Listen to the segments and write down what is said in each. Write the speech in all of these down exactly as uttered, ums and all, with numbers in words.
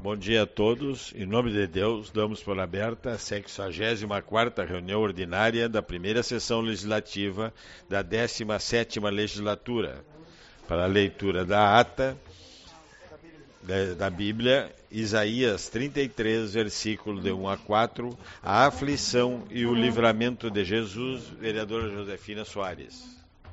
Bom dia a todos. Em nome de Deus, damos por aberta a sexagésima quarta reunião ordinária da primeira sessão legislativa da décima sétima legislatura. Para a leitura da ata da, da Bíblia, Isaías trinta e três, versículo de um a quatro, a aflição e o livramento de Jesus, vereadora Josefina Soares.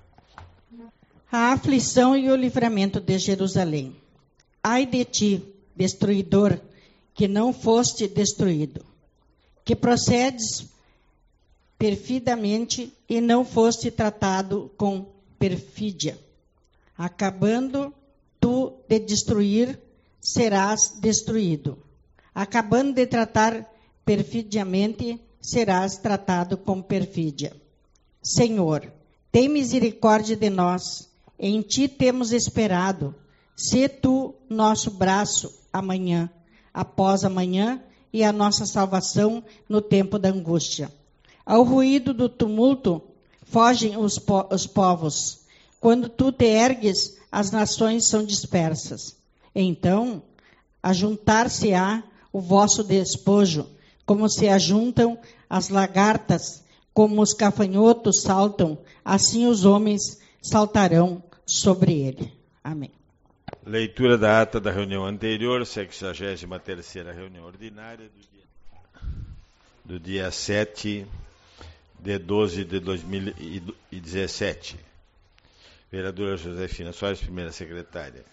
A aflição e o livramento de Jerusalém. Ai de ti, destruidor, que não foste destruído, que procedes perfidamente e não foste tratado com perfídia. Acabando tu de destruir, serás destruído. Acabando de tratar perfidiamente, serás tratado com perfídia. Senhor, tem misericórdia de nós, em ti temos esperado. Sê tu nosso braço amanhã, após amanhã, e a nossa salvação no tempo da angústia. Ao ruído do tumulto, fogem os, po- os povos. Quando tu te ergues, as nações são dispersas. Então, ajuntar-se-á o vosso despojo, como se ajuntam as lagartas, como os gafanhotos saltam, assim os homens saltarão sobre ele. Amém. Leitura da ata da reunião anterior, sexagésima terceira reunião ordinária do dia, do dia sete de doze de dois mil e dezessete. Vereadora Josefina Soares, primeira secretária.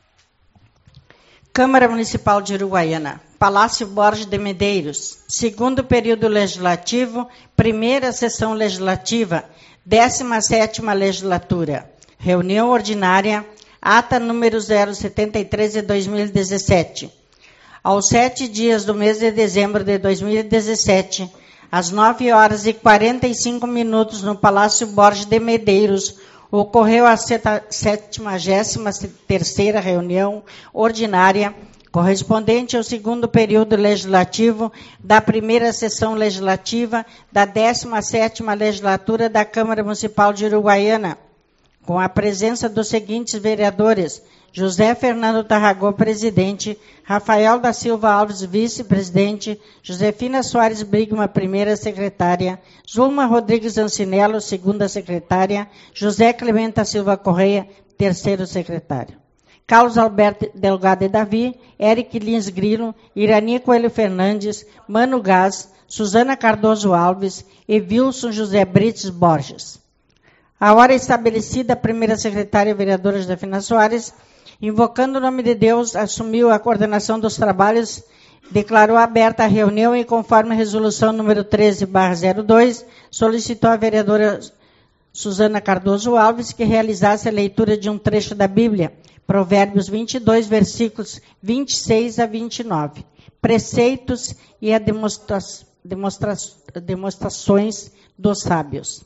Câmara Municipal de Uruguaiana, Palácio Borges de Medeiros, segundo período legislativo, primeira sessão legislativa, décima sétima legislatura, reunião ordinária, ata número zero setenta e três de dois mil e dezessete. Aos sete dias do mês de dezembro de dois mil e dezessete, às nove horas e quarenta e cinco minutos, no Palácio Borges de Medeiros, ocorreu a setagésima terceira reunião ordinária, correspondente ao segundo período legislativo da primeira sessão legislativa da décima sétima legislatura da Câmara Municipal de Uruguaiana, com a presença dos seguintes vereadores: José Fernando Tarragó, presidente; Rafael da Silva Alves, vice-presidente; Josefina Soares Brigma, primeira secretária; Zulma Rodrigues Ancinello, segunda secretária; José Clemente Silva Correia, terceiro secretário; Carlos Alberto Delgado e Davi, Eric Lins Grilo, Irani Coelho Fernandes, Mano Gás, Suzana Cardoso Alves e Wilson José Brites Borges. A hora estabelecida, a primeira secretária, a vereadora Josefina Soares, invocando o nome de Deus, assumiu a coordenação dos trabalhos, declarou aberta a reunião e, conforme a resolução número treze barra zero dois, solicitou à vereadora Suzana Cardoso Alves que realizasse a leitura de um trecho da Bíblia, Provérbios vinte e dois, versículos vinte e seis a vinte e nove, preceitos e a demonstra- demonstra- demonstrações dos sábios.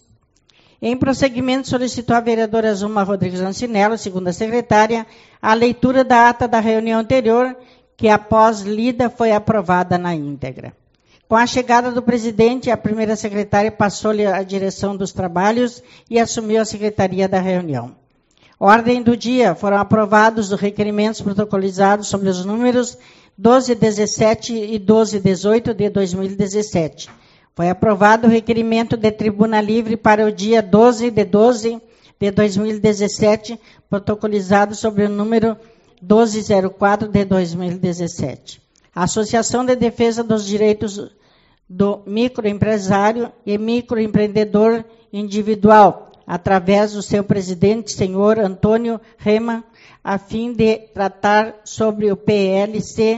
Em prosseguimento, solicitou à vereadora Zulma Rodrigues Ancinello, segunda secretária, a leitura da ata da reunião anterior, que após lida foi aprovada na íntegra. Com a chegada do presidente, a primeira secretária passou-lhe a direção dos trabalhos e assumiu a secretaria da reunião. Ordem do dia: foram aprovados os requerimentos protocolizados sobre os números doze dezessete e doze dezoito de dois mil e dezessete. Foi aprovado o requerimento de tribuna livre para o dia doze de doze de dois mil e dezessete, protocolizado sobre o número doze zero quatro de dois mil e dezessete. A Associação de Defesa dos Direitos do Microempresário e Microempreendedor Individual, através do seu presidente, senhor Antônio Rema, a fim de tratar sobre o P L C,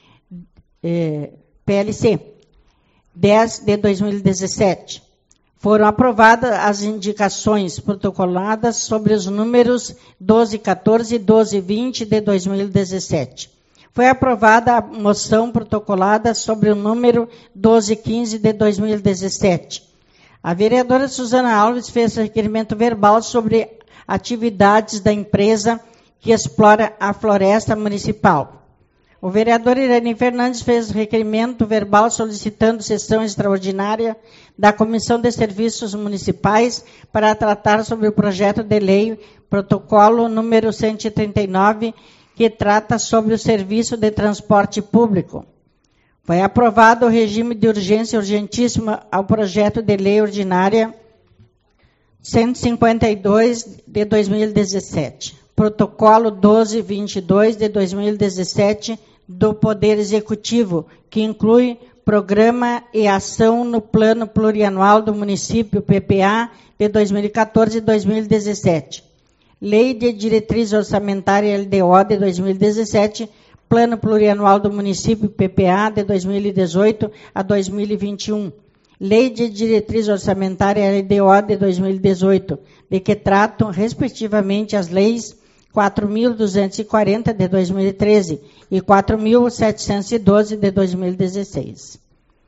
eh, P L C dez de dois mil e dezessete. Foram aprovadas as indicações protocoladas sobre os números doze quatorze e doze vinte de dois mil e dezessete. Foi aprovada a moção protocolada sobre o número doze quinze de dois mil e dezessete. A vereadora Suzana Alves fez requerimento verbal sobre atividades da empresa que explora a floresta municipal. O vereador Irani Fernandes fez requerimento verbal solicitando sessão extraordinária da Comissão de Serviços Municipais para tratar sobre o projeto de lei, protocolo número cento e trinta e nove, que trata sobre o serviço de transporte público. Foi aprovado o regime de urgência urgentíssima ao projeto de lei ordinária cento e cinquenta e dois de dois mil e dezessete, protocolo doze vinte e dois de dois mil e dezessete do Poder Executivo, que inclui Programa e Ação no Plano Plurianual do Município, P P A, de dois mil e quatorze e dois mil e dezessete. Lei de Diretriz Orçamentária L D O de dois mil e dezessete, Plano Plurianual do Município, P P A, de dois mil e dezoito a dois mil e vinte e um. Lei de Diretriz Orçamentária L D O de dois mil e dezoito, de que tratam, respectivamente, as leis quatro mil duzentos e quarenta de dois mil e treze e quatro mil setecentos e doze de dois mil e dezesseis.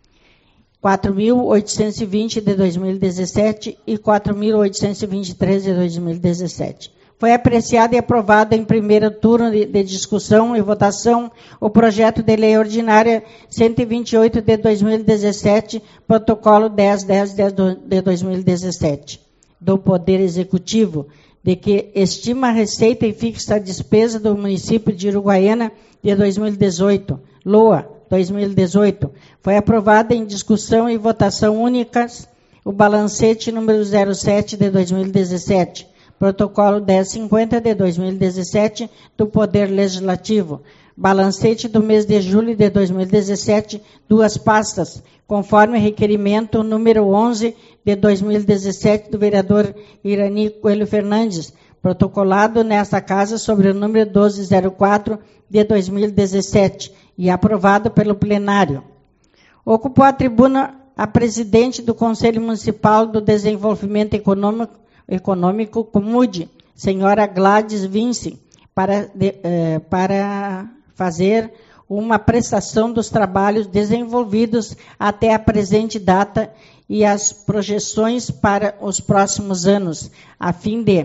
quatro mil oitocentos e vinte de dois mil e dezessete e quatro mil oitocentos e vinte e três de dois mil e dezessete. Foi apreciado e aprovado em primeiro turno de, de discussão e votação o projeto de lei ordinária cento e vinte e oito de dois mil e dezessete, protocolo dez dez de dois mil e dezessete, do Poder Executivo, de que estima a receita e fixa a despesa do município de Uruguaiana de dois mil e dezoito, L O A dois mil e dezoito. Foi aprovada em discussão e votação únicas o balancete número zero sete de dois mil e dezessete, protocolo dez cinquenta de dois mil e dezessete do Poder Legislativo, balancete do mês de julho de dois mil e dezessete, duas pastas, conforme requerimento número onze de dois mil e dezessete do vereador Irani Coelho Fernandes, protocolado nesta casa sobre o número doze zero quatro de dois mil e dezessete e aprovado pelo plenário. Ocupou a tribuna a presidente do Conselho Municipal do Desenvolvimento Econômico, Econômico Comude, senhora Gladys Vince, para, de, eh, para fazer uma prestação dos trabalhos desenvolvidos até a presente data e as projeções para os próximos anos, a fim de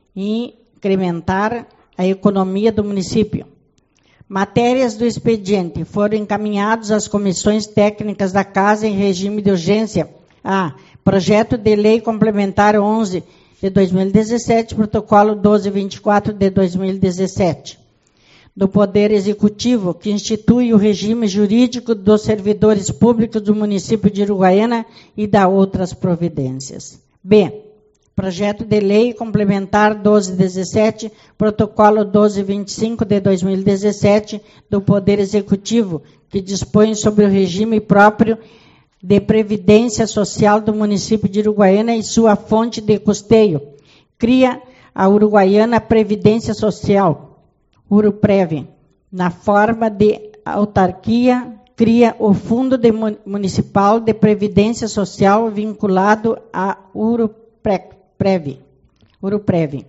incrementar a economia do município. Matérias do expediente foram encaminhadas às comissões técnicas da Casa em regime de urgência. A. Projeto de Lei Complementar onze de dois mil e dezessete, protocolo doze vinte e quatro de dois mil e dezessete. Do Poder Executivo, que institui o regime jurídico dos servidores públicos do município de Uruguaiana e dá outras providências. B. Projeto de Lei Complementar doze dezessete, protocolo doze vinte e cinco de dois mil e dezessete, do Poder Executivo, que dispõe sobre o regime próprio de Previdência Social do município de Uruguaiana e sua fonte de custeio. Cria a Uruguaiana Previdência Social, Uruprev, na forma de autarquia, cria o Fundo de Municipal de Previdência Social vinculado a Uruprev, Uruprev,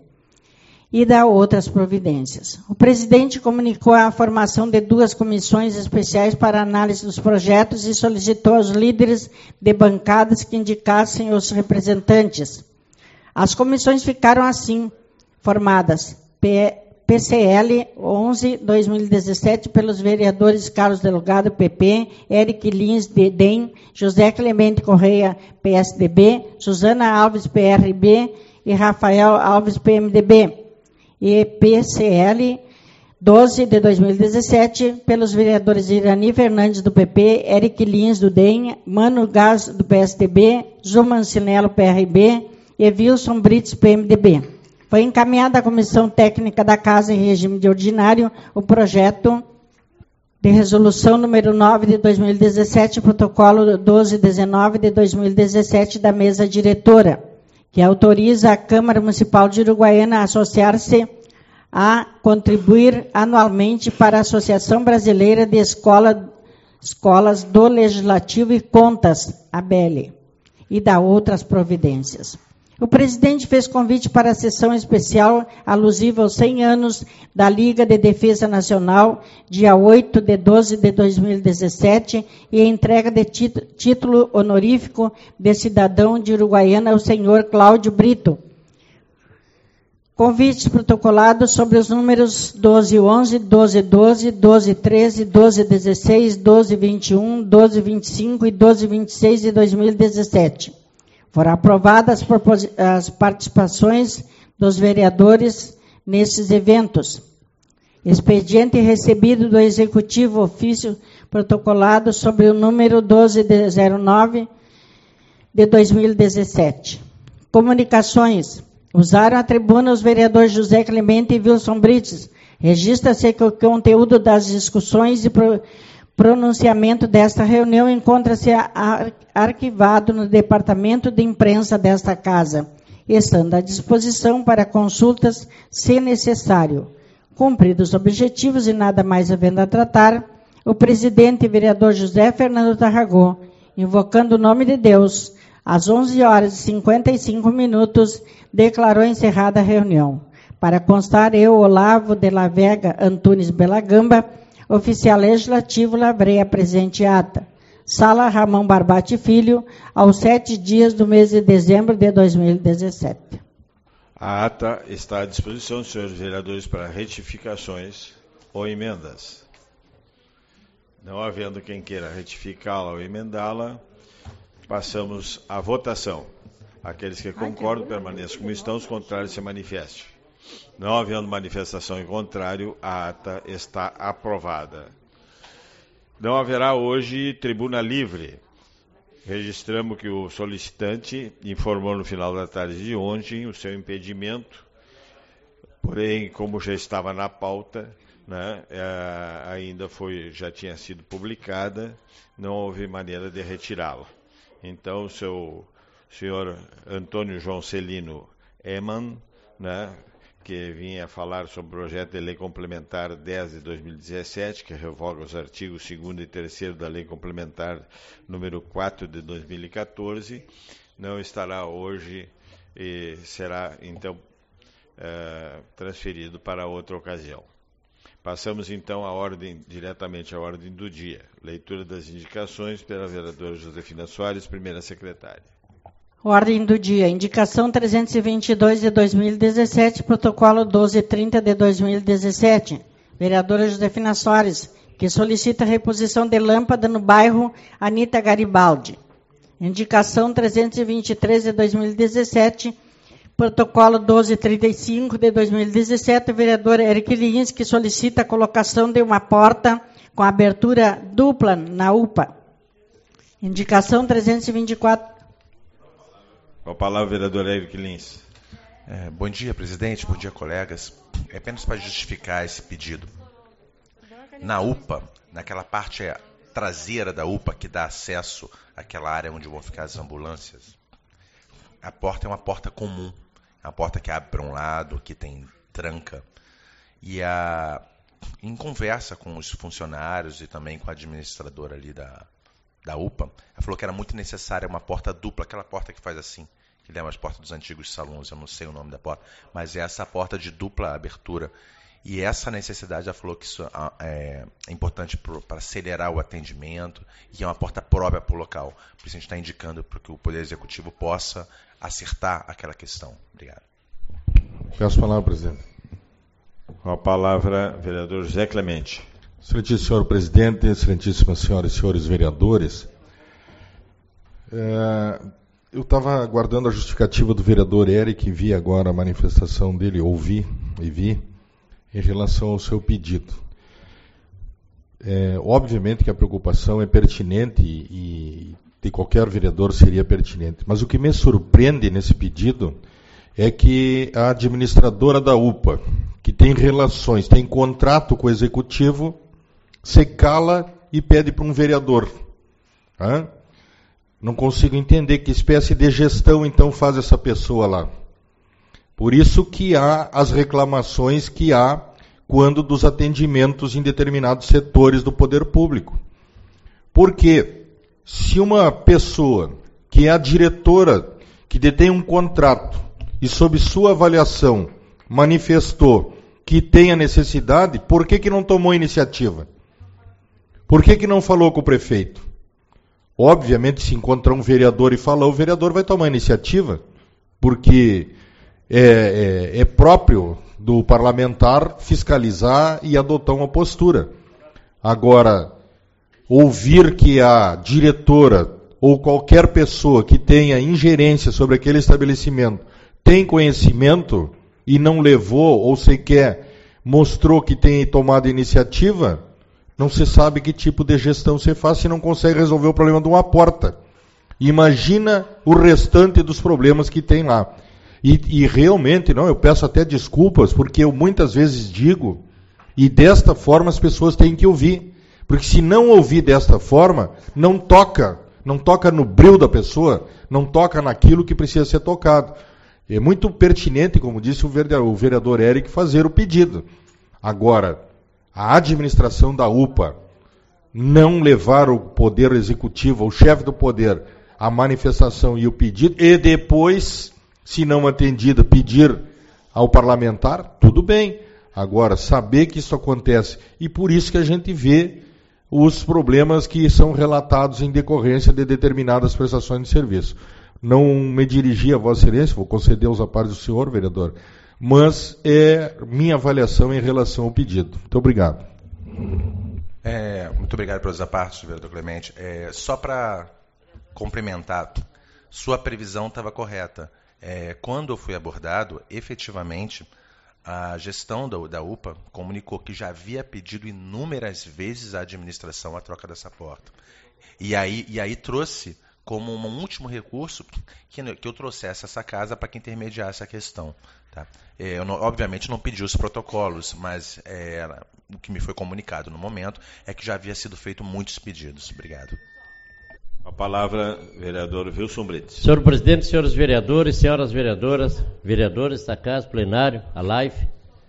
e dá outras providências. O presidente comunicou a formação de duas comissões especiais para análise dos projetos e solicitou aos líderes de bancadas que indicassem os representantes. As comissões ficaram assim formadas: P C L onze de dois mil e dezessete pelos vereadores Carlos Delgado, P P, Eric Lins, D D E M, José Clemente Correia, P S D B, Suzana Alves, P R B e Rafael Alves, P M D B. E P C L doze de dois mil e dezessete pelos vereadores Irani Fernandes, do P P, Eric Lins, do D E M, Mano Gás, do P S D B, Zuman Cinelo, P R B e Wilson Brits, P M D B. Foi encaminhada à Comissão Técnica da Casa em regime de ordinário o projeto de resolução número nove de dois mil e dezessete, protocolo doze dezenove de dois mil e dezessete da mesa diretora, que autoriza a Câmara Municipal de Uruguaiana a associar-se a contribuir anualmente para a Associação Brasileira de Escola, Escolas do Legislativo e Contas, A B E L, e dá outras providências. O presidente fez convite para a sessão especial alusiva aos cem anos da Liga de Defesa Nacional, dia oito de doze de dois mil e dezessete, e a entrega de título honorífico de cidadão de Uruguaiana ao senhor Cláudio Brito. Convites protocolados sobre os números doze onze, doze doze, doze treze, doze dezesseis, doze vinte e um, doze vinte e cinco e doze vinte e seis de dois mil e dezessete. Foram aprovadas as participações dos vereadores nesses eventos. Expediente recebido do Executivo Ofício protocolado sobre o número doze zero nove de dois mil e dezessete. Comunicações. Usaram a tribuna os vereadores José Clemente e Wilson Brites. Registra-se que o conteúdo das discussões e pro, pronunciamento desta reunião encontra-se ar, arquivado no departamento de imprensa desta Casa, estando à disposição para consultas, se necessário. Cumpridos os objetivos e nada mais havendo a tratar, o presidente vereador José Fernando Tarragó, invocando o nome de Deus, às onze horas e cinquenta e cinco minutos, declarou encerrada a reunião. Para constar, eu, Olavo de la Vega Antunes Belagamba, oficial legislativo, lavrei a presente ata. Sala Ramão Barbate Filho, aos sete dias do mês de dezembro de dois mil e dezessete. A ata está à disposição dos senhores vereadores para retificações ou emendas. Não havendo quem queira retificá-la ou emendá-la, passamos à votação. Aqueles que concordam permaneçam como estão, os contrários se manifestem. Não havendo manifestação em contrário, a ata está aprovada. Não haverá hoje tribuna livre. Registramos que o solicitante informou no final da tarde de ontem o seu impedimento, porém, como já estava na pauta, né, é, ainda foi, já tinha sido publicada, não houve maneira de retirá-la. Então, o seu senhor Antônio João Celino Eman, né, que vinha falar sobre o projeto de lei complementar dez de dois mil e dezessete, que revoga os artigos segundo e terceiro da lei complementar número quatro de dois mil e quatorze, não estará hoje e será, então, é, transferido para outra ocasião. Passamos, então, à ordem, diretamente à ordem do dia. Leitura das indicações pela vereadora Josefina Soares, primeira secretária. Ordem do dia. Indicação trezentos e vinte e dois de dois mil e dezessete, protocolo doze e trinta de dois mil e dezessete. Vereadora Josefina Soares, que solicita reposição de lâmpada no bairro Anita Garibaldi. Indicação trezentos e vinte e três de dois mil e dezessete, protocolo doze e trinta e cinco de dois mil e dezessete. Vereador Eric Lins, que solicita a colocação de uma porta com abertura dupla na U P A. Indicação trezentos e vinte e quatro. Com a palavra, vereador Eric Lins. É, bom dia, presidente. Bom dia, colegas. É apenas para justificar esse pedido. Na U P A, naquela parte traseira da U P A que dá acesso àquela área onde vão ficar as ambulâncias, a porta é uma porta comum. É uma porta que abre para um lado, que tem tranca. E a, em conversa com os funcionários e também com a administradora ali da... da U P A, ela falou que era muito necessária uma porta dupla, aquela porta que faz assim, que lembra as portas dos antigos salões, eu não sei o nome da porta, mas é essa porta de dupla abertura. E essa necessidade, ela falou que isso é, é importante para acelerar o atendimento, e é uma porta própria para o local. Por isso a gente está indicando para que o Poder Executivo possa acertar aquela questão. Obrigado. Peço a palavra, presidente. Com a palavra, vereador José Clemente. Excelentíssimo senhor presidente, excelentíssimas senhoras e senhores vereadores, é, eu estava aguardando a justificativa do vereador Eric, vi agora a manifestação dele, ouvi e vi, em relação ao seu pedido. É, obviamente que a preocupação é pertinente e, e de qualquer vereador seria pertinente, mas o que me surpreende nesse pedido é que a administradora da U P A, que tem relações, tem contrato com o executivo, se cala e pede para um vereador. Hã? Não consigo entender que espécie de gestão então faz essa pessoa lá. Por isso que há as reclamações que há quando dos atendimentos em determinados setores do poder público. Porque se uma pessoa que é a diretora, que detém um contrato e sob sua avaliação manifestou que tem a necessidade, por que que não tomou iniciativa? Por que que não falou com o prefeito? Obviamente, se encontrar um vereador e falar, o vereador vai tomar iniciativa, porque é, é, é próprio do parlamentar fiscalizar e adotar uma postura. Agora, ouvir que a diretora ou qualquer pessoa que tenha ingerência sobre aquele estabelecimento tem conhecimento e não levou ou sequer mostrou que tem tomado iniciativa, não se sabe que tipo de gestão você faz se não consegue resolver o problema de uma porta. Imagina o restante dos problemas que tem lá. E, e realmente, não, eu peço até desculpas, porque eu muitas vezes digo, e desta forma as pessoas têm que ouvir. Porque se não ouvir desta forma, não toca, não toca no breu da pessoa, não toca naquilo que precisa ser tocado. É muito pertinente, como disse o vereador Eric, fazer o pedido. Agora, a administração da U P A não levar o poder executivo, o chefe do poder, a manifestação e o pedido, e depois, se não atendida, pedir ao parlamentar, tudo bem. Agora, saber que isso acontece, e por isso que a gente vê os problemas que são relatados em decorrência de determinadas prestações de serviço. Não me dirigi a Vossa Excelência, vou conceder os aparelhos do senhor, vereador, mas é minha avaliação em relação ao pedido. Muito obrigado. É, muito obrigado pelos apartes, vereador Clemente. É, só para complementar, sua previsão estava correta. É, quando eu fui abordado, efetivamente, a gestão da, da U P A comunicou que já havia pedido inúmeras vezes à administração a troca dessa porta. E aí, e aí trouxe como um último recurso que, que eu trouxesse essa casa para que intermediasse a questão. Tá? É, eu não, obviamente não pedi os protocolos, mas é, o que me foi comunicado no momento é que já havia sido feito muitos pedidos. Obrigado. A palavra, vereador Wilson Brits. Senhor presidente, senhores vereadores, senhoras vereadoras, vereadores da casa, plenário, a live.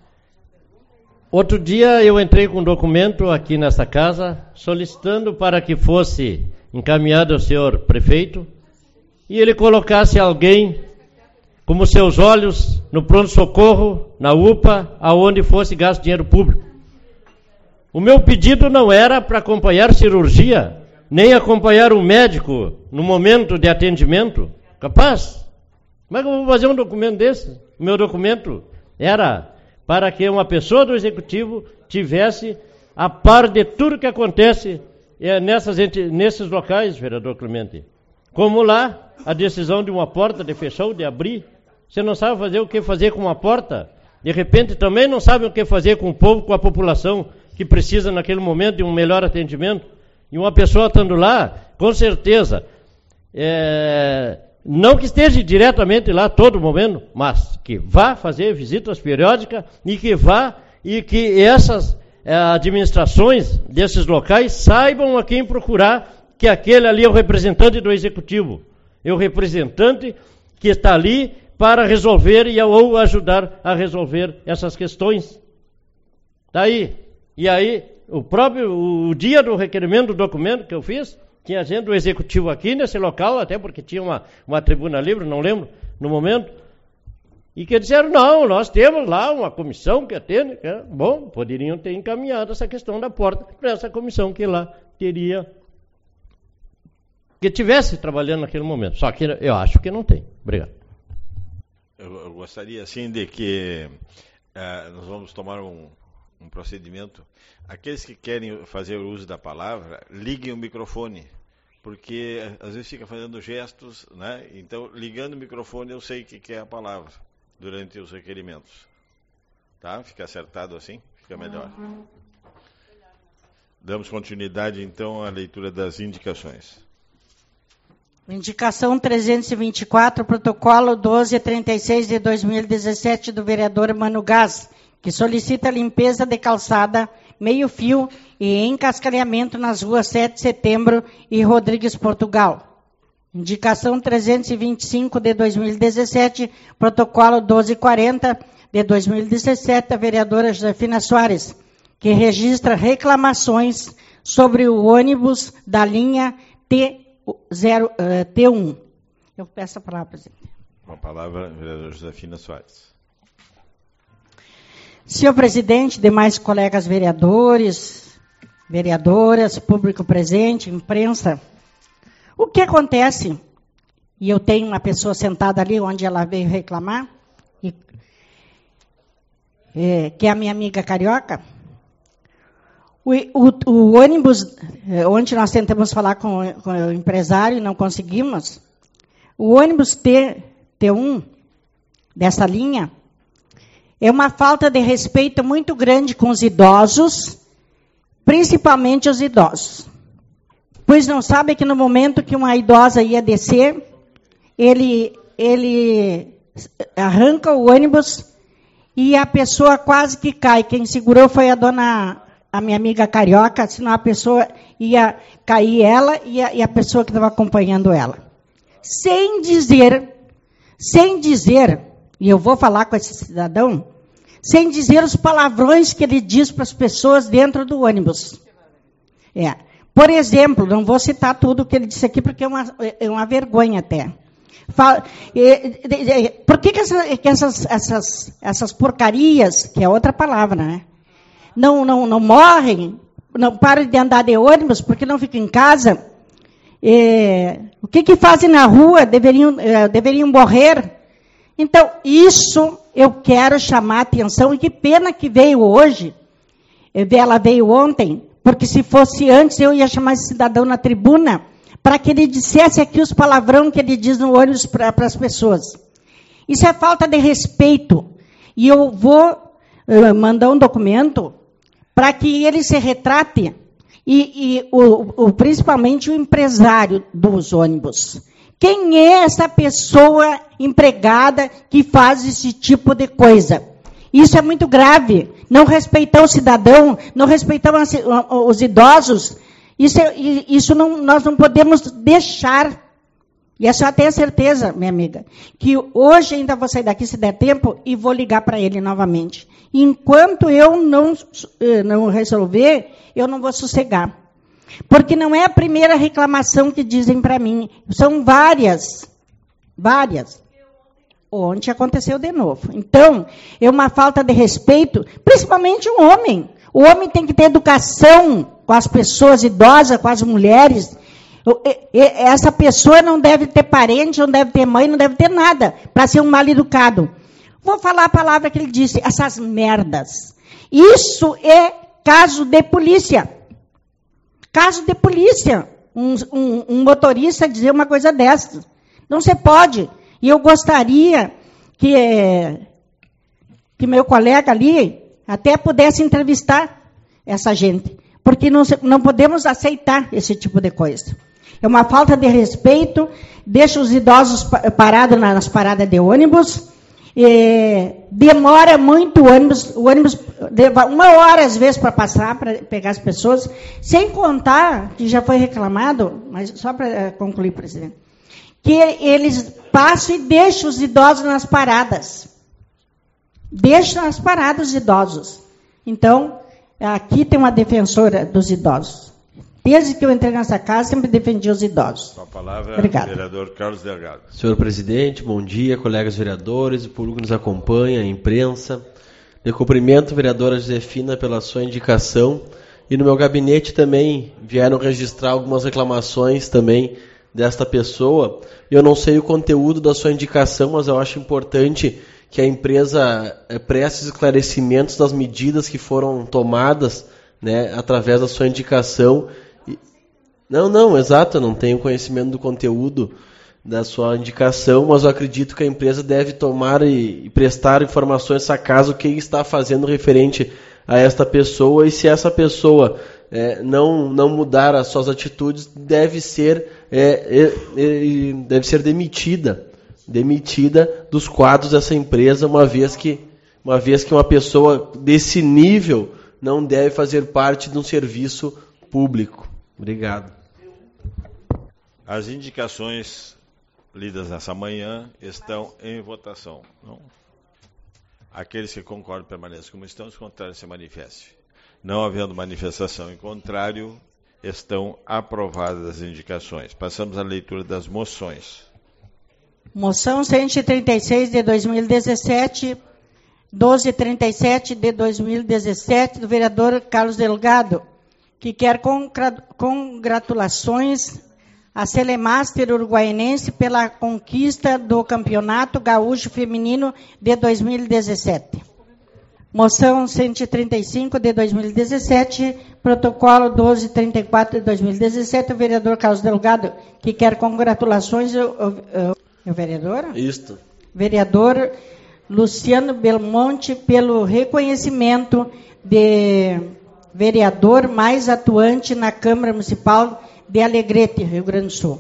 Outro dia eu entrei com um documento aqui nessa casa solicitando para que fosse encaminhado ao senhor prefeito e ele colocasse alguém como seus olhos no pronto-socorro, na U P A, aonde fosse gasto dinheiro público. O meu pedido não era para acompanhar cirurgia, nem acompanhar um médico no momento de atendimento. Capaz? Como é que eu vou fazer um documento desse? O meu documento era para que uma pessoa do executivo tivesse a par de tudo que acontece nessas, nesses locais, vereador Clemente. Como lá, a decisão de uma porta de fechar ou de abrir. Você não sabe fazer o que fazer com uma porta. De repente também não sabe o que fazer com o povo, com a população que precisa naquele momento de um melhor atendimento. E uma pessoa estando lá, com certeza, é, não que esteja diretamente lá todo momento, mas que vá fazer visitas periódicas e que vá e que essas é, administrações desses locais saibam a quem procurar, que aquele ali é o representante do executivo, é o representante que está ali para resolver e, ou ajudar a resolver essas questões. Está aí. E aí, o próprio o dia do requerimento do documento que eu fiz, tinha gente do executivo aqui nesse local, até porque tinha uma, uma tribuna livre, não lembro, no momento, e que disseram, não, nós temos lá uma comissão que atende. Que é, bom, poderiam ter encaminhado essa questão da porta para essa comissão que lá teria, que tivesse trabalhando naquele momento. Só que eu acho que não tem. Obrigado. Eu, eu gostaria, assim, de que uh, nós vamos tomar um um procedimento. Aqueles que querem fazer o uso da palavra, liguem o microfone, porque às vezes fica fazendo gestos, né? Então, ligando o microfone, eu sei o que é a palavra durante os requerimentos. Tá? Fica acertado assim? Fica melhor. Damos continuidade, então, à leitura das indicações. Indicação trezentos e vinte e quatro, protocolo doze trinta e seis de dois mil e dezessete do vereador Mano Gás, que solicita limpeza de calçada, meio fio e encascalhamento nas ruas sete de setembro e Rodrigues Portugal. Indicação trezentos e vinte e cinco de dois mil e dezessete, protocolo doze quarenta de dois mil e dezessete, da vereadora Josefina Soares, que registra reclamações sobre o ônibus da linha T zero, uh, T um. Eu peço a palavra, presidente. Com a palavra, vereadora Josefina Soares. Senhor presidente, demais colegas vereadores, vereadoras, público presente, imprensa, o que acontece, e eu tenho uma pessoa sentada ali onde ela veio reclamar, e, é, que é a minha amiga carioca, o, o, o ônibus, onde nós tentamos falar com, com o empresário e não conseguimos, o ônibus T, T1, dessa linha, é uma falta de respeito muito grande com os idosos, principalmente os idosos. Pois não sabe que no momento que uma idosa ia descer, ele, ele arranca o ônibus e a pessoa quase que cai. Quem segurou foi a dona, a minha amiga carioca, senão a pessoa ia cair ela e a, e a pessoa que estava acompanhando ela. Sem dizer, sem dizer, e eu vou falar com esse cidadão, sem dizer os palavrões que ele diz para as pessoas dentro do ônibus. É. Por exemplo, não vou citar tudo o que ele disse aqui, porque é uma, é uma vergonha até. Fala, é, é, por que, que, essa, que essas, essas, essas porcarias, que é outra palavra, né? Não, não, não morrem, não param de andar de ônibus, porque não ficam em casa? É, o que, que fazem na rua? Deveriam, é, deveriam morrer? Então, isso eu quero chamar a atenção, e que pena que veio hoje, ela veio ontem, porque se fosse antes eu ia chamar esse cidadão na tribuna, para que ele dissesse aqui os palavrão que ele diz no ônibus para as pessoas. Isso é falta de respeito. E eu vou uh, mandar um documento para que ele se retrate, e, e o, o, principalmente o empresário dos ônibus. Quem é essa pessoa empregada que faz esse tipo de coisa? Isso é muito grave. Não respeitar o cidadão, não respeitar os idosos. Isso, é, isso não, nós não podemos deixar. E a senhora tem a certeza, minha amiga, que hoje ainda vou sair daqui se der tempo e vou ligar para ele novamente. Enquanto eu não, não resolver, eu não vou sossegar. Porque não é a primeira reclamação que dizem para mim. São várias. Várias. Ontem aconteceu de novo. Então, é uma falta de respeito, principalmente um homem. O homem tem que ter educação com as pessoas idosas, com as mulheres. Essa pessoa não deve ter parente, não deve ter mãe, não deve ter nada para ser um mal educado. Vou falar a palavra que ele disse, essas merdas. Isso é caso de polícia. Caso de polícia. Um, um, um motorista dizer uma coisa dessas. Não se pode. E eu gostaria que, que meu colega ali até pudesse entrevistar essa gente. Porque não, não podemos aceitar esse tipo de coisa. É uma falta de respeito, deixa os idosos parados nas paradas de ônibus, e demora muito o ônibus, o ônibus leva uma hora às vezes para passar, para pegar as pessoas, sem contar, que já foi reclamado, mas só para concluir, presidente, que eles passam e deixam os idosos nas paradas. Deixam nas paradas os idosos. Então, aqui tem uma defensora dos idosos. Desde que eu entrei nessa casa, sempre defendi os idosos. Com a palavra, Obrigado. Vereador Carlos Delgado. Senhor presidente, bom dia, colegas vereadores, o público que nos acompanha, a imprensa. Eu cumprimento a vereadora Josefina pela sua indicação, e no meu gabinete também vieram registrar algumas reclamações também desta pessoa. Eu não sei o conteúdo da sua indicação, mas eu acho importante que a empresa preste esclarecimentos das medidas que foram tomadas, né, através da sua indicação. Não, não, exato, eu não tenho conhecimento do conteúdo da sua indicação, mas eu acredito que a empresa deve tomar e, e prestar informações, a caso o que está fazendo referente a esta pessoa, e se essa pessoa é, não, não mudar as suas atitudes, deve ser, é, é, é, deve ser demitida, demitida dos quadros dessa empresa, uma vez que, uma vez que uma pessoa desse nível não deve fazer parte de um serviço público. Obrigado. As indicações lidas nessa manhã estão em votação. Não? Aqueles que concordam permaneçam como estão, os contrários se manifestem. Não havendo manifestação em contrário, estão aprovadas as indicações. Passamos à leitura das moções. Moção cento e trinta e seis de dois mil e dezessete, doze trinta e sete de dois mil e dezessete, do vereador Carlos Delgado, que quer congratulações a Celemaster Uruguaianense pela conquista do Campeonato Gaúcho Feminino de dois mil e dezessete. Moção cento e trinta e cinco de dois mil e dezessete, protocolo doze trinta e quatro de dois mil e dezessete, o vereador Carlos Delgado, que quer congratulações, o, o, o vereador? Isto. Vereador Luciano Belmonte pelo reconhecimento de vereador mais atuante na Câmara Municipal de Alegrete, Rio Grande do Sul.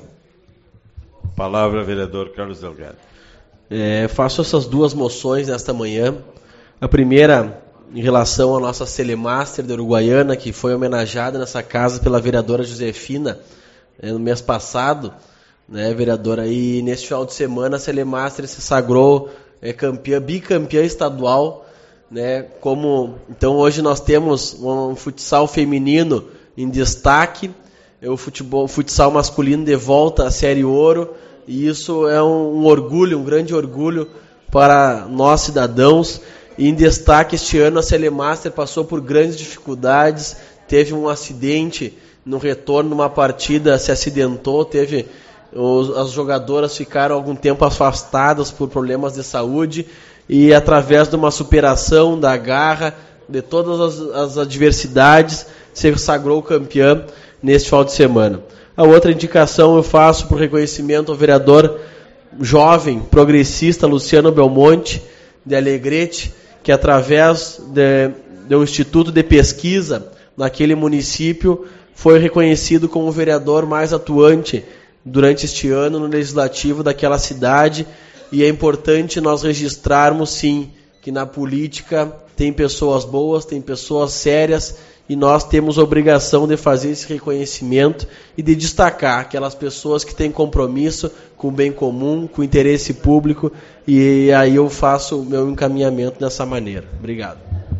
Palavra, vereador Carlos Delgado. É, faço essas duas moções nesta manhã. A primeira, em relação à nossa Celemaster de Uruguaiana, que foi homenageada nessa casa pela vereadora Josefina é, no mês passado, né, vereadora? E neste final de semana a Celemaster se sagrou é, campeã, bicampeã estadual, né? Como, então hoje nós temos um futsal feminino em destaque, o futebol, o futsal masculino de volta à Série Ouro, e isso é um, um orgulho, um grande orgulho para nós cidadãos. E em destaque, este ano a Celemaster passou por grandes dificuldades, teve um acidente no retorno de uma partida, se acidentou, teve os, as jogadoras ficaram algum tempo afastadas por problemas de saúde, e através de uma superação da garra, de todas as, as adversidades, se sagrou campeã neste final de semana. A outra indicação eu faço por reconhecimento ao vereador jovem, progressista, Luciano Belmonte, de Alegrete, que através de, de um instituto de pesquisa naquele município foi reconhecido como o vereador mais atuante durante este ano no legislativo daquela cidade. E é importante nós registrarmos, sim, que na política tem pessoas boas, tem pessoas sérias, e nós temos a obrigação de fazer esse reconhecimento e de destacar aquelas pessoas que têm compromisso com o bem comum, com o interesse público, e aí eu faço o meu encaminhamento dessa maneira. Obrigado.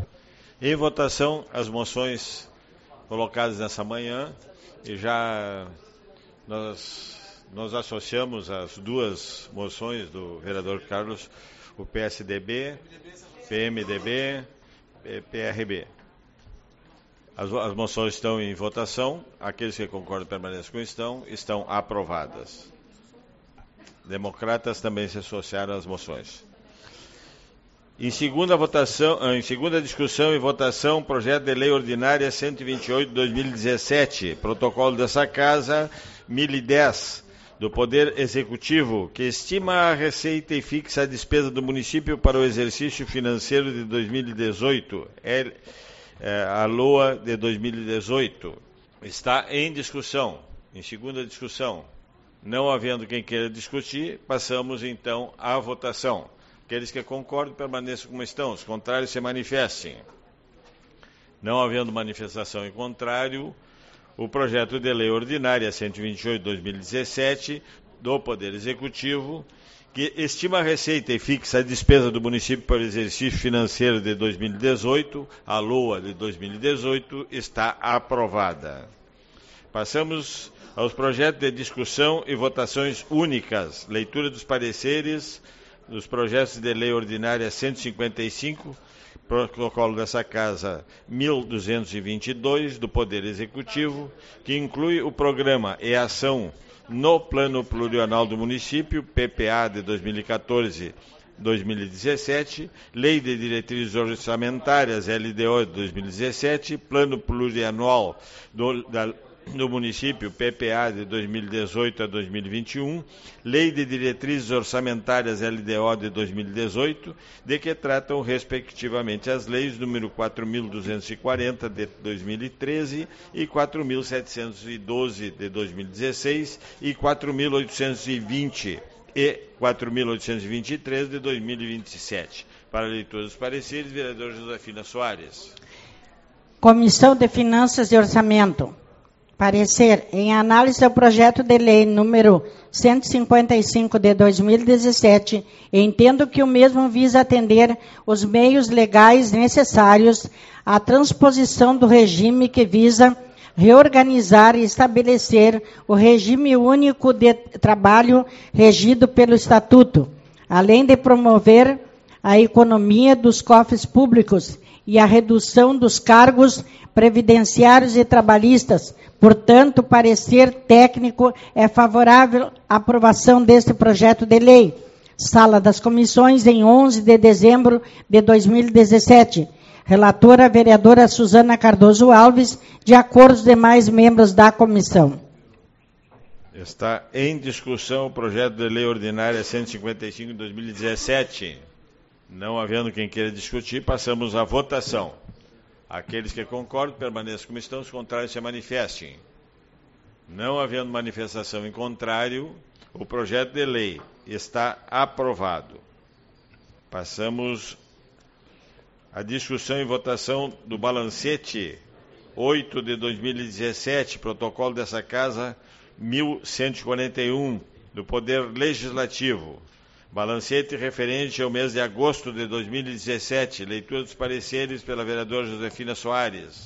Em votação, as moções colocadas nessa manhã, e já nós, nós associamos as duas moções do vereador Carlos, o P S D B, P M D B, P R B. As, as moções estão em votação. Aqueles que concordam permaneçam como estão, estão aprovadas. Democratas também se associaram às moções. Em segunda votação, em segunda discussão e votação, projeto de lei ordinária cento e vinte e oito de dois mil e dezessete, protocolo dessa casa mil e dez, do Poder Executivo, que estima a receita e fixa a despesa do município para o exercício financeiro de dois mil e dezoito. É, É, a L O A de dois mil e dezoito está em discussão, em segunda discussão. Não havendo quem queira discutir, passamos então à votação. Aqueles que concordam permaneçam como estão, os contrários se manifestem. Não havendo manifestação em contrário, o projeto de lei ordinária cento e vinte e oito de dois mil e dezessete do Poder Executivo, que estima a receita e fixa a despesa do município para o exercício financeiro de dois mil e dezoito, a L O A de dois mil e dezoito, está aprovada. Passamos aos projetos de discussão e votações únicas. Leitura dos pareceres dos projetos de lei ordinária cento e cinquenta e cinco, protocolo dessa casa mil duzentos e vinte e dois, do Poder Executivo, que inclui o programa e ação no Plano Plurianual do Município, P P A de dois mil e quatorze a dois mil e dezessete, Lei de Diretrizes Orçamentárias, L D O de dois mil e dezessete, Plano Plurianual do, da, do Município, P P A de dois mil e dezoito a dois mil e vinte e um, Lei de Diretrizes Orçamentárias, L D O de dois mil e dezoito, de que tratam respectivamente as leis número quatro mil duzentos e quarenta de dois mil e treze e quatro mil setecentos e doze de dois mil e dezesseis e quatro mil oitocentos e vinte e quatro mil oitocentos e vinte e três de dois mil e vinte e sete. Para a leitura dos pareceres, vereador Josefina Soares. Comissão de Finanças e Orçamento. Parecer, em análise ao projeto de lei número cento e cinquenta e cinco de dois mil e dezessete, entendo que o mesmo visa atender os meios legais necessários à transposição do regime que visa reorganizar e estabelecer o regime único de trabalho regido pelo Estatuto, além de promover a economia dos cofres públicos e a redução dos cargos previdenciários e trabalhistas. Portanto, o parecer técnico é favorável à aprovação deste projeto de lei. Sala das Comissões, em onze de dezembro de dois mil e dezessete. Relatora, a vereadora Suzana Cardoso Alves, de acordo com os demais membros da comissão. Está em discussão o projeto de lei ordinária cento e cinquenta e cinco de dois mil e dezessete. Não havendo quem queira discutir, passamos à votação. Aqueles que concordam, permaneçam como estão, os contrários se manifestem. Não havendo manifestação em contrário, o projeto de lei está aprovado. Passamos à discussão e votação do balancete oito de dois mil e dezessete, protocolo dessa casa mil cento e quarenta e um, do Poder Legislativo. Balancete referente ao mês de agosto de dois mil e dezessete. Leitura dos pareceres pela vereadora Josefina Soares.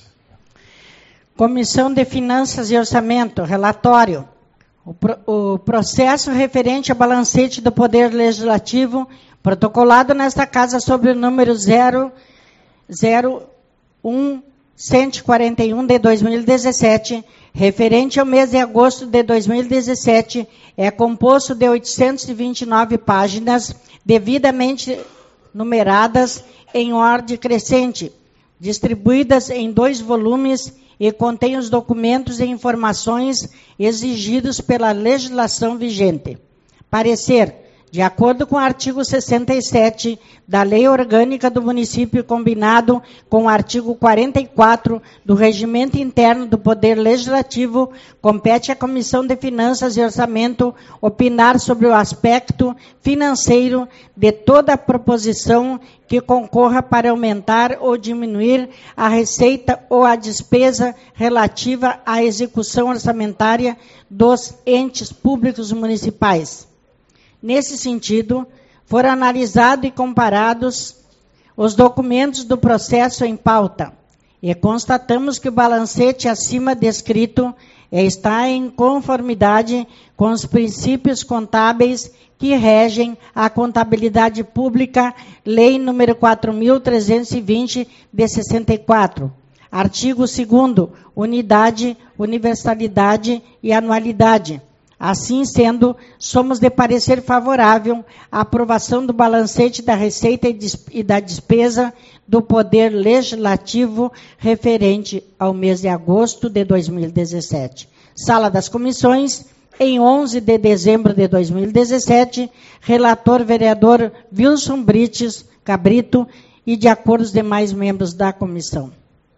Comissão de Finanças e Orçamento, relatório. O, pro, o processo referente ao balancete do Poder Legislativo, protocolado nesta casa sob o número zero zero um cento e quarenta e um de dois mil e dezessete, referente ao mês de agosto de dois mil e dezessete, é composto de oitocentas e vinte e nove páginas, devidamente numeradas em ordem crescente, distribuídas em dois volumes e contém os documentos e informações exigidos pela legislação vigente. Parecer. De acordo com o artigo sessenta e sete da Lei Orgânica do Município, combinado com o artigo quarenta e quatro do Regimento Interno do Poder Legislativo, compete à Comissão de Finanças e Orçamento opinar sobre o aspecto financeiro de toda proposição que concorra para aumentar ou diminuir a receita ou a despesa relativa à execução orçamentária dos entes públicos municipais. Nesse sentido, foram analisados e comparados os documentos do processo em pauta e constatamos que o balancete acima descrito está em conformidade com os princípios contábeis que regem a contabilidade pública, Lei número quatro mil trezentos e vinte, de sessenta e quatro. Artigo segundo, unidade, universalidade e anualidade. Assim sendo, somos de parecer favorável à aprovação do balancete da receita e da despesa do Poder Legislativo referente ao mês de agosto de dois mil e dezessete. Sala das Comissões, em onze de dezembro de dois mil e dezessete, relator vereador Wilson Brites Cabrito e de acordo os demais membros da comissão.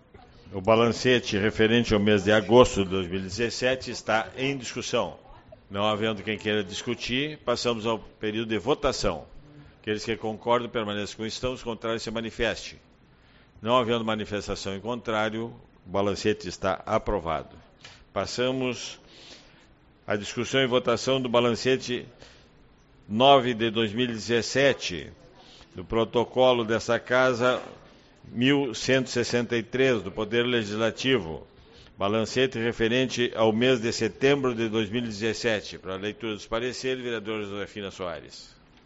O balancete referente ao mês de agosto de dois mil e dezessete está em discussão. Não havendo quem queira discutir, passamos ao período de votação. Aqueles que concordam permaneçam como estão, os contrários se manifestem. Não havendo manifestação em contrário, o balancete está aprovado. Passamos à discussão e votação do balancete nove de dois mil e dezessete, do protocolo dessa casa mil cento e sessenta e três, do Poder Legislativo. Balancete referente ao mês de setembro de dois mil e dezessete. Para a leitura dos pareceres, vereadora Josefina Soares.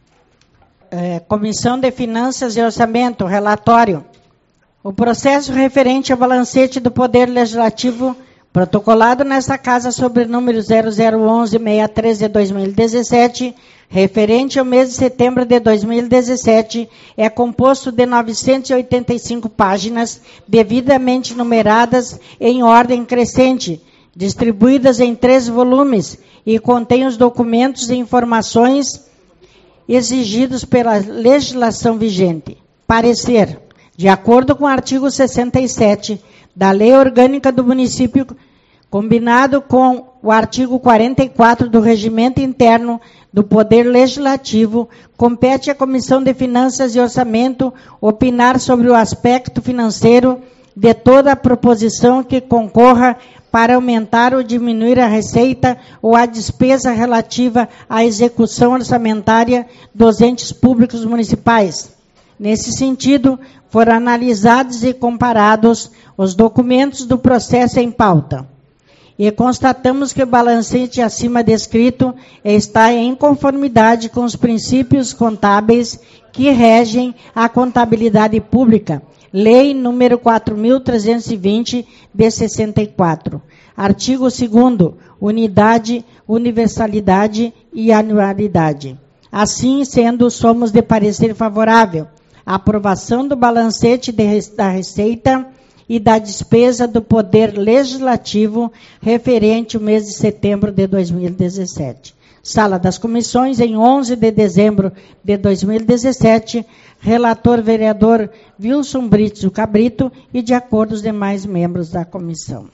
É, Comissão de Finanças e Orçamento, relatório. O processo referente ao balancete do Poder Legislativo, protocolado nesta casa sobre o número zero zero um um seis três de dois mil e dezessete, referente ao mês de setembro de dois mil e dezessete, é composto de novecentas e oitenta e cinco páginas, devidamente numeradas em ordem crescente, distribuídas em três volumes, e contém os documentos e informações exigidos pela legislação vigente. Parecer. De acordo com o artigo sessenta e sete da Lei Orgânica do Município, combinado com o artigo quarenta e quatro do Regimento Interno do Poder Legislativo, compete à Comissão de Finanças e Orçamento opinar sobre o aspecto financeiro de toda proposição que concorra para aumentar ou diminuir a receita ou a despesa relativa à execução orçamentária dos entes públicos municipais. Nesse sentido, foram analisados e comparados os documentos do processo em pauta. E constatamos que o balancete acima descrito está em conformidade com os princípios contábeis que regem a contabilidade pública, Lei número quatro mil trezentos e vinte, de sessenta e quatro. Artigo segundo, unidade, universalidade e anualidade. Assim sendo, somos de parecer favorável à aprovação do balancete de, da Receita e da despesa do Poder Legislativo referente ao mês de setembro de dois mil e dezessete. Sala das Comissões, em onze de dezembro de dois mil e dezessete, relator vereador Wilson Brito Cabrito e de acordo os demais membros da comissão.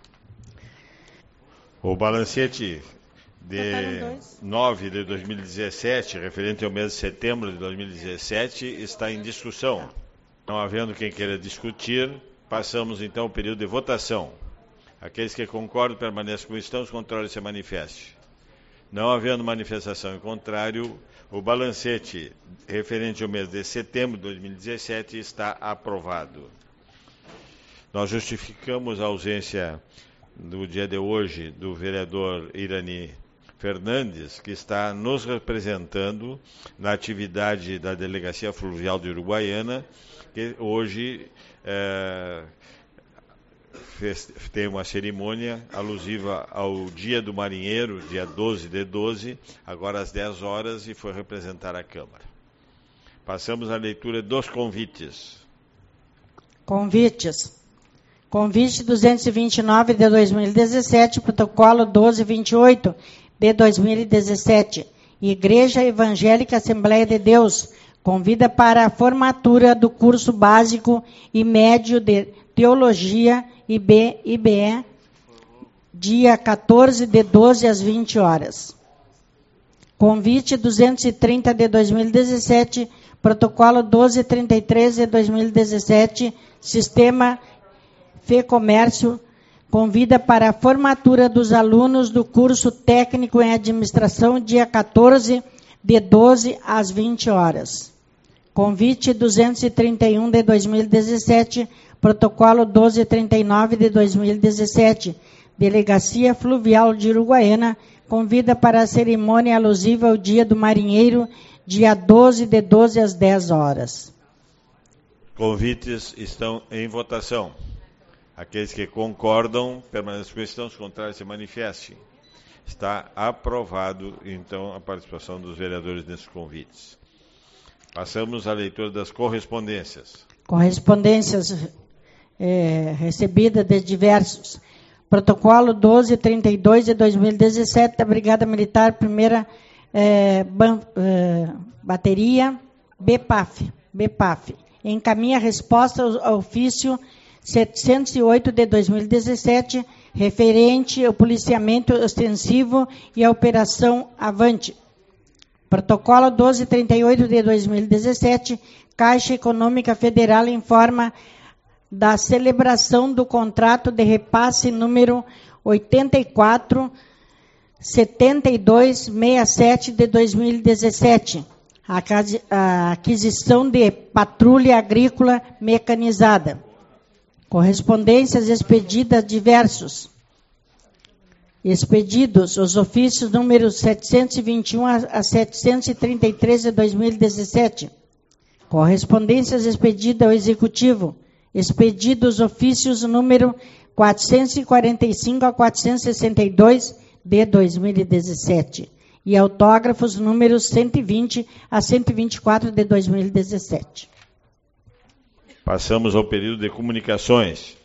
O balancete de nove de dois mil e dezessete, referente ao mês de setembro de dois mil e dezessete, está em discussão. Não havendo quem queira discutir, passamos então ao período de votação. Aqueles que concordam permaneçam como estão, os contrários se manifestem. Não havendo manifestação em contrário, o balancete referente ao mês de setembro de dois mil e dezessete está aprovado. Nós justificamos a ausência no dia de hoje do vereador Irani Fernandes, que está nos representando na atividade da Delegacia Fluvial de Uruguaiana, que hoje é, fez, tem uma cerimônia alusiva ao Dia do Marinheiro, dia doze de doze, agora às dez horas, e foi representar a Câmara. Passamos à leitura dos convites. Convites. Convite duzentos e vinte e nove de dois mil e dezessete, protocolo doze vinte e oito de dois mil e dezessete. Igreja Evangélica Assembleia de Deus convida para a formatura do curso básico e médio de Teologia I B E, dia quatorze de doze às vinte horas. Convite duzentos e trinta de dois mil e dezessete, protocolo doze trinta e três de dois mil e dezessete, Sistema Fê Comércio, convida para a formatura dos alunos do curso técnico em administração, dia quatorze de doze às vinte horas. Convite duzentos e trinta e um de dois mil e dezessete, protocolo doze trinta e nove de dois mil e dezessete, Delegacia Fluvial de Uruguaiana, convida para a cerimônia alusiva ao Dia do Marinheiro, dia doze de doze às dez horas. Convites estão em votação. Aqueles que concordam, permaneçam como estão, os contrários se manifestem. Está aprovado, então, a participação dos vereadores nesses convites. Passamos à leitura das correspondências. Correspondências é, recebidas de diversos. Protocolo doze trinta e dois de dois mil e dezessete, da Brigada Militar, primeira é, ban, é, bateria, B P A F. B P A F. Encaminha resposta ao, ao ofício setecentos e oito de dois mil e dezessete, referente ao policiamento ostensivo e à Operação Avante. Protocolo doze trinta e oito de dois mil e dezessete, Caixa Econômica Federal informa da celebração do contrato de repasse número oitenta e quatro setenta e dois sessenta e sete de dois mil e dezessete, a aquisição de patrulha agrícola mecanizada. Correspondências expedidas diversos. Expedidos os ofícios números setecentos e vinte e um a setecentos e trinta e três de dois mil e dezessete. Correspondências expedidas ao Executivo. Expedidos ofícios número quatrocentos e quarenta e cinco a quatrocentos e sessenta e dois de dois mil e dezessete. E autógrafos números cento e vinte a cento e vinte e quatro de dois mil e dezessete. Passamos ao período de comunicações.